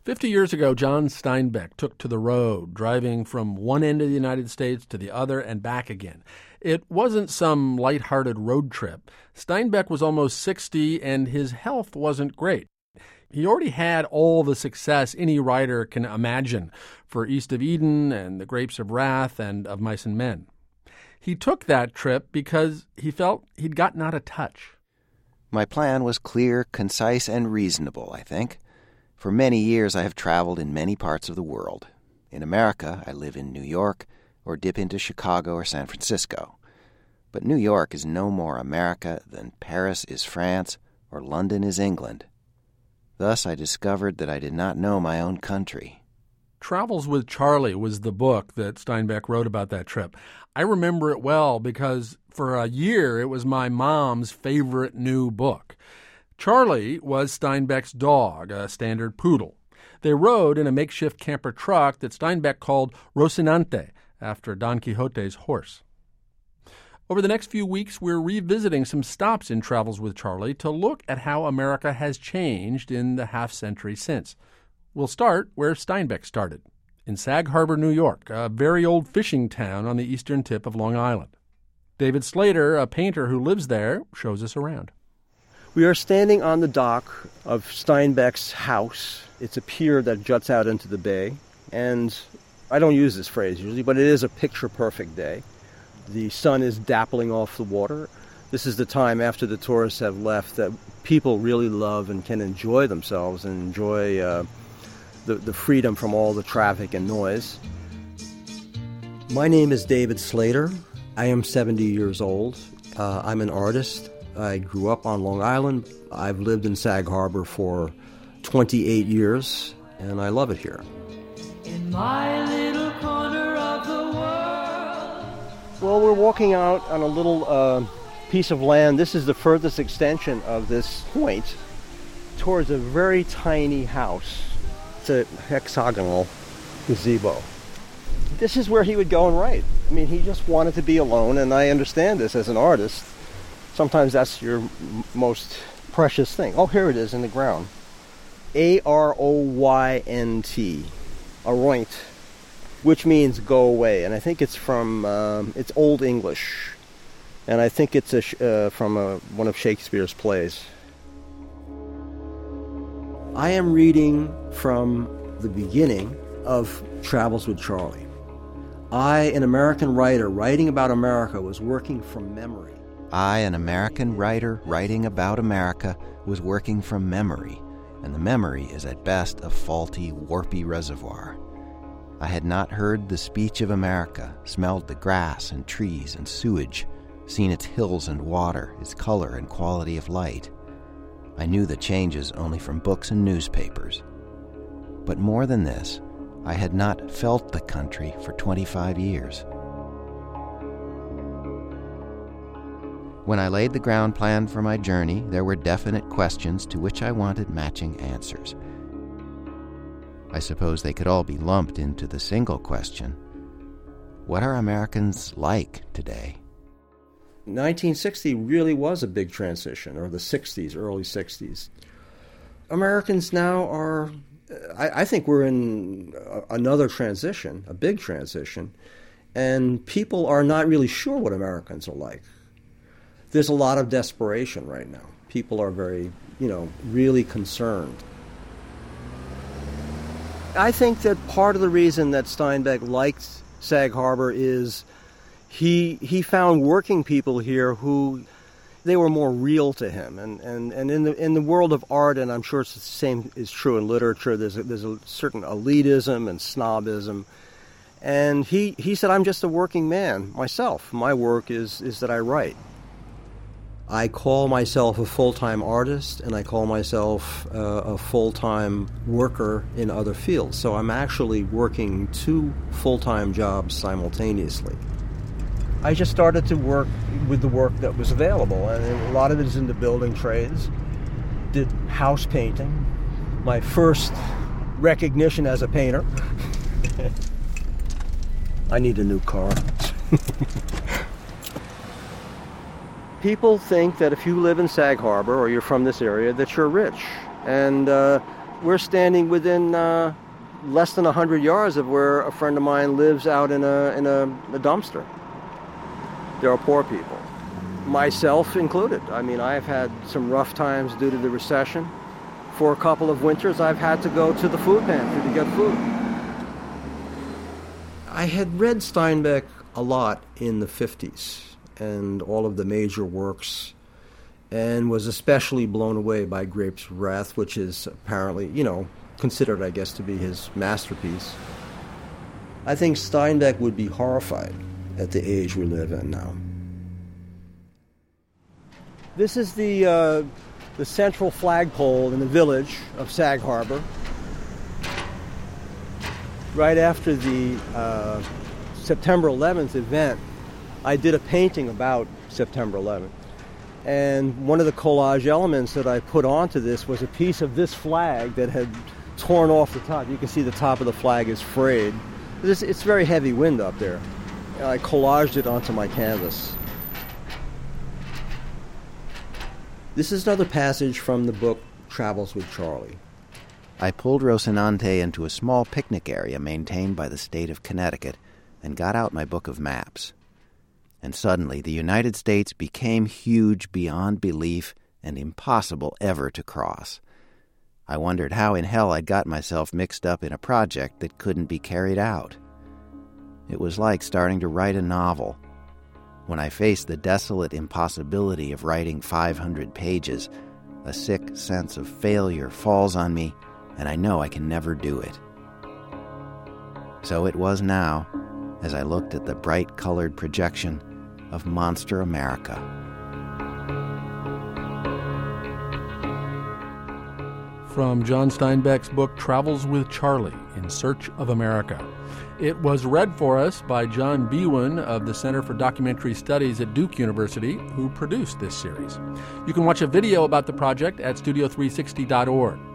50 years ago, John Steinbeck took to the road, driving from one end of the United States to the other and back again. It wasn't some lighthearted road trip. Steinbeck was almost 60, and his health wasn't great. He already had all the success any writer can imagine for East of Eden and The Grapes of Wrath and Of Mice and Men. He took that trip because he felt he'd gotten out of touch. My plan was clear, concise, and reasonable, I think. For many years I have traveled in many parts of the world. In America, I live in New York or dip into Chicago or San Francisco. But New York is no more America than Paris is France or London is England. Thus I discovered that I did not know my own country. Travels with Charlie was the book that Steinbeck wrote about that trip. I remember it well because for a year it was my mom's favorite new book. Charlie was Steinbeck's dog, a standard poodle. They rode in a makeshift camper truck that Steinbeck called Rocinante, after Don Quixote's horse. Over the next few weeks, we're revisiting some stops in Travels with Charlie to look at how America has changed in the half-century since. We'll start where Steinbeck started, in Sag Harbor, New York, a very old fishing town on the eastern tip of Long Island. David Slater, a painter who lives there, shows us around. We are standing on the dock of Steinbeck's house. It's a pier that juts out into the bay. And I don't use this phrase usually, but it is a picture-perfect day. The sun is dappling off the water. This is the time after the tourists have left that people really love and can enjoy themselves and enjoy the freedom from all the traffic and noise. My name is David Slater. I am 70 years old. I'm an artist. I grew up on Long Island. I've lived in Sag Harbor for 28 years, and I love it here. In my little corner of the world. Well, we're walking out on a little piece of land. This is the furthest extension of this point towards a very tiny house. It's a hexagonal gazebo. This is where he would go and write. I mean, he just wanted to be alone, and I understand this as an artist. Sometimes that's your most precious thing. Oh, here it is in the ground. Aroynt, aroynt, which means go away. And I think it's from, it's Old English. And I think it's from one of Shakespeare's plays. I am reading from the beginning of Travels with Charlie. I, an American writer writing about America, was working from memory. I, an American writer writing about America, was working from memory, and the memory is at best a faulty, warpy reservoir. I had not heard the speech of America, smelled the grass and trees and sewage, seen its hills and water, its color and quality of light. I knew the changes only from books and newspapers. But more than this, I had not felt the country for 25 years. When I laid the ground plan for my journey, there were definite questions to which I wanted matching answers. I suppose they could all be lumped into the single question: what are Americans like today? 1960 really was a big transition, or the 60s, early 60s. Americans now are, I think we're in another transition, a big transition, and people are not really sure what Americans are like. There's a lot of desperation right now. People are very, really concerned. I think that part of the reason that Steinbeck liked Sag Harbor is he found working people here who they were more real to him. And in the world of art, and I'm sure it's the same is true in literature, there's a certain elitism and snobism. And he said, I'm just a working man myself. My work is that I write. I call myself a full-time artist, and I call myself a full-time worker in other fields. So I'm actually working 2 full-time jobs simultaneously. I just started to work with the work that was available, and a lot of it is in the building trades. Did house painting, my first recognition as a painter. I need a new car. People think that if you live in Sag Harbor or you're from this area that you're rich. And We're standing within less than 100 yards of where a friend of mine lives out in a dumpster. There are poor people, myself included. I mean, I've had some rough times due to the recession. For a couple of winters, I've had to go to the food pantry to get food. I had read Steinbeck a lot in the 50s and all of the major works, and was especially blown away by Grapes of Wrath, which is apparently, considered, I guess, to be his masterpiece. I think Steinbeck would be horrified at the age we live in now. This is the central flagpole in the village of Sag Harbor. Right after the September 11th event, I did a painting about September 11th. And one of the collage elements that I put onto this was a piece of this flag that had torn off the top. You can see the top of the flag is frayed. It's very heavy wind up there. I collaged it onto my canvas. This is another passage from the book Travels with Charlie. I pulled Rocinante into a small picnic area maintained by the state of Connecticut and got out my book of maps. And suddenly the United States became huge beyond belief and impossible ever to cross. I wondered how in hell I'd got myself mixed up in a project that couldn't be carried out. It was like starting to write a novel. When I faced the desolate impossibility of writing 500 pages, a sick sense of failure falls on me, and I know I can never do it. So it was now, as I looked at the bright-colored projection of Monster America. From John Steinbeck's book Travels with Charlie, In Search of America. It was read for us by John Biewen of the Center for Documentary Studies at Duke University, who produced this series. You can watch a video about the project at studio360.org.